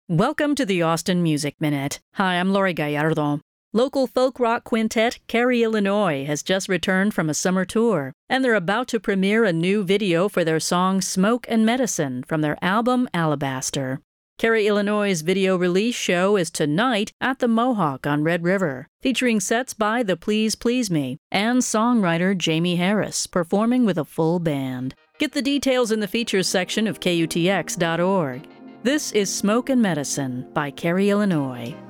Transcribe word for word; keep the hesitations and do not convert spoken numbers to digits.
Welcome to the Austin Music Minute. Hi, I'm Lori Gallardo. Local folk rock quintet Carey, Illinois has just returned from a summer tour, and they're about to premiere a new video for their song Smoke and Medicine from their album Alabaster. Carey, Illinois' video release show is tonight at the Mohawk on Red River, featuring sets by The Please Please Me and songwriter Jamie Harris performing with a full band. Get the details in the features section of K U T X dot org. This is Smoke and Medicine by Carey, Illinois.